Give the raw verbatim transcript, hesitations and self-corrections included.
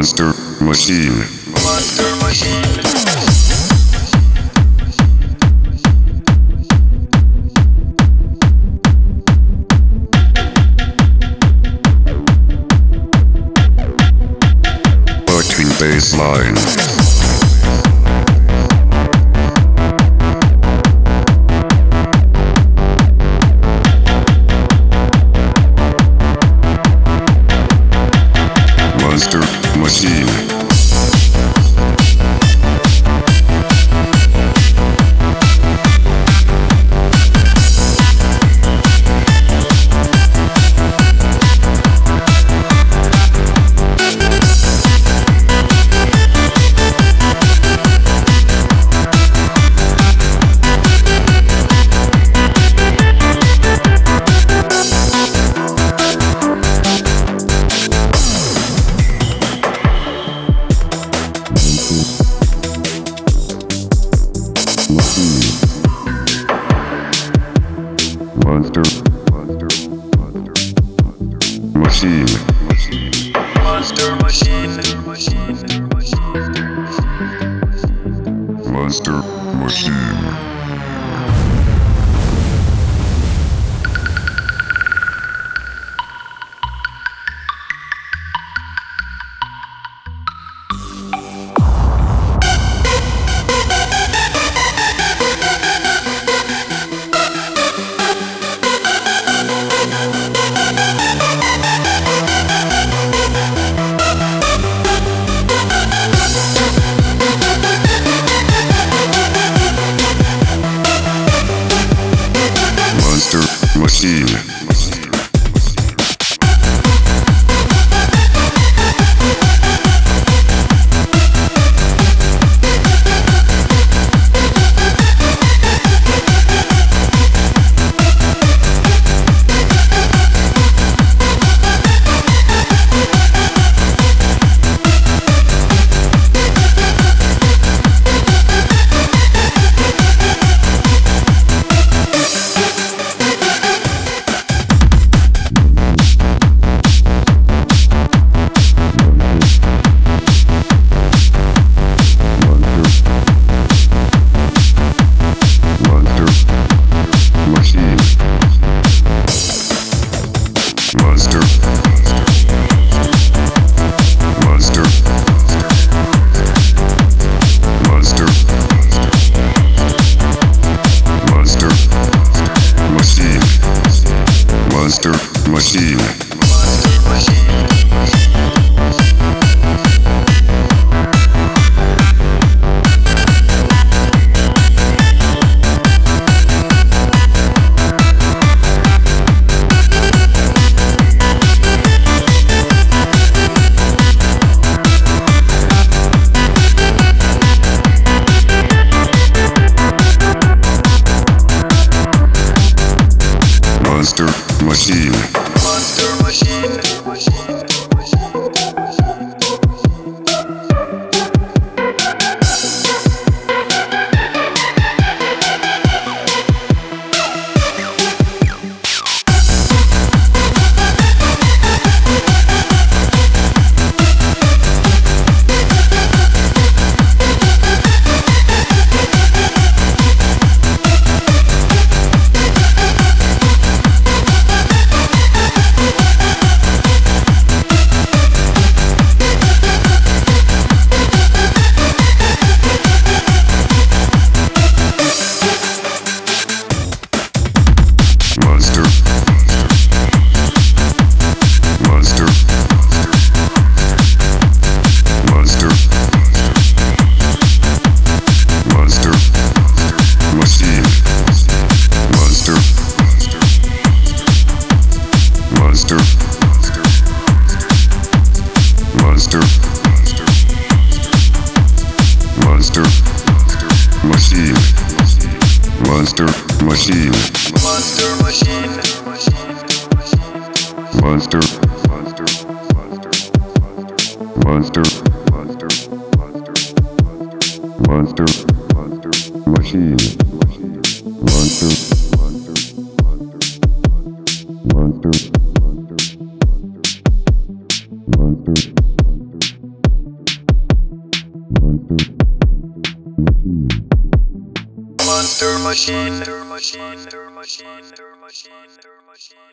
Monster Machine. Monster Machine. Baseline. Monster Machine. Monster, monster, monster, machine, machine, Monster Machine. Monster Machine. Machine. Monster, monster, monster, monster, machine, monster machine. Monster Machine. Monster Machine. Monster Machine. Monster, monster, machine, monster machine, Monster Machine. monster, monster, monster, monster, monster, monster, monster, machine, monster, monster, monster, monster, monster, monster. Monster Machine. Monster Machine. Monster Machine. Monster Machine.